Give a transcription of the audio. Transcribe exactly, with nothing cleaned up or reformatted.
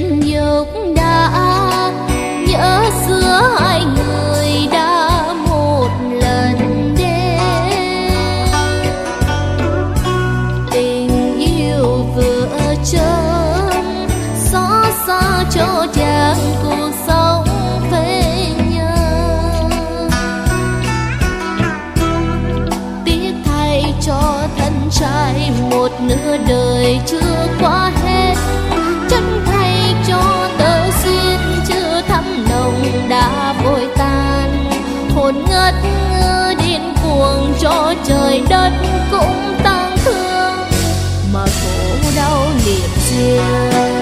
đêm dốc đã nhớ xưa hai người đã một lần đến. Tình yêu vợ chồng xót xa cho chàng cuộc sống phê nhân. Tiếc thay cho thân trai một nửa đời chưa qua hết, chân thay cho tơ duyên chưa thắm nồng đã vội tan. Hồn ngất ngơ điên cuồng cho trời đất cũng tang thương, mà khổ đau niềm riêng.